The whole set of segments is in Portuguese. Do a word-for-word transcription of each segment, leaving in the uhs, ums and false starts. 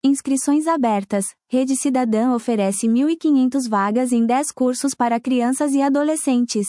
Inscrições abertas. Rede Cidadã oferece mil e quinhentas vagas em dez cursos para crianças e adolescentes.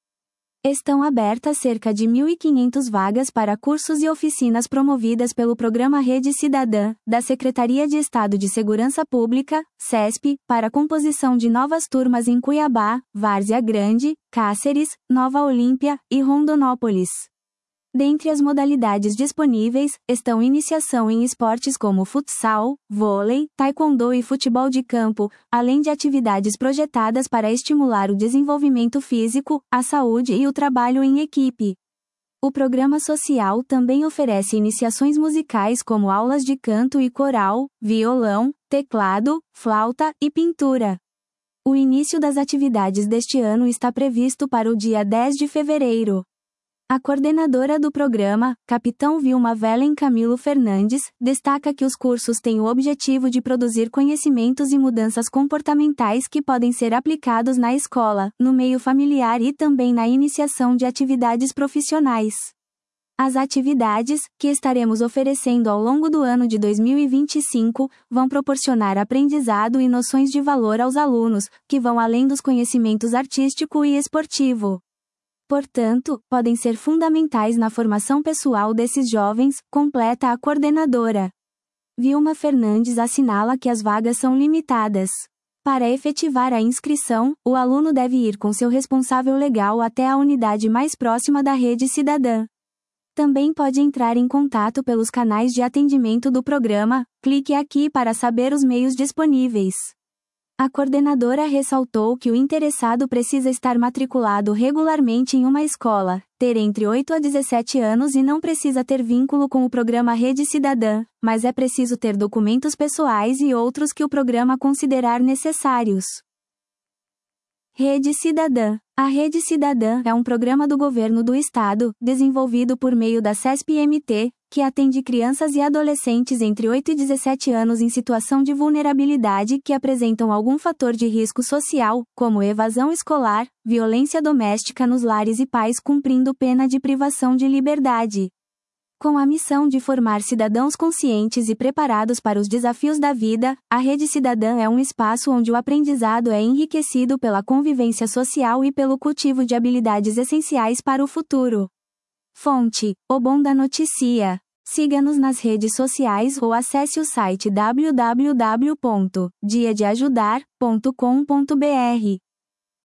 Estão abertas cerca de mil e quinhentas vagas para cursos e oficinas promovidas pelo Programa Rede Cidadã, da Secretaria de Estado de Segurança Pública, SESP, para a composição de novas turmas em Cuiabá, Várzea Grande, Cáceres, Nova Olímpia e Rondonópolis. Dentre as modalidades disponíveis, estão iniciação em esportes como futsal, vôlei, taekwondo e futebol de campo, além de atividades projetadas para estimular o desenvolvimento físico, a saúde e o trabalho em equipe. O programa social também oferece iniciações musicais como aulas de canto e coral, violão, teclado, flauta e pintura. O início das atividades deste ano está previsto para o dia dez de fevereiro. A coordenadora do programa, Capitão Vilma Velen Camilo Fernandes, destaca que os cursos têm o objetivo de produzir conhecimentos e mudanças comportamentais que podem ser aplicados na escola, no meio familiar e também na iniciação de atividades profissionais. As atividades, que estaremos oferecendo ao longo do ano de dois mil e vinte e cinco, vão proporcionar aprendizado e noções de valor aos alunos, que vão além dos conhecimentos artístico e esportivo. Portanto, podem ser fundamentais na formação pessoal desses jovens, completa a coordenadora. Vilma Fernandes assinala que as vagas são limitadas. Para efetivar a inscrição, o aluno deve ir com seu responsável legal até a unidade mais próxima da Rede Cidadã. Também pode entrar em contato pelos canais de atendimento do programa, clique aqui para saber os meios disponíveis. A coordenadora ressaltou que o interessado precisa estar matriculado regularmente em uma escola, ter entre oito a dezessete anos e não precisa ter vínculo com o programa Rede Cidadã, mas é preciso ter documentos pessoais e outros que o programa considerar necessários. Rede Cidadã. A Rede Cidadã é um programa do governo do estado, desenvolvido por meio da SESP-M T, que atende crianças e adolescentes entre oito e dezessete anos em situação de vulnerabilidade que apresentam algum fator de risco social, como evasão escolar, violência doméstica nos lares e pais cumprindo pena de privação de liberdade. Com a missão de formar cidadãos conscientes e preparados para os desafios da vida, a Rede Cidadã é um espaço onde o aprendizado é enriquecido pela convivência social e pelo cultivo de habilidades essenciais para o futuro. Fonte: O Bom da Notícia. Siga-nos nas redes sociais ou acesse o site w w w ponto dia de ajudar ponto com ponto b r.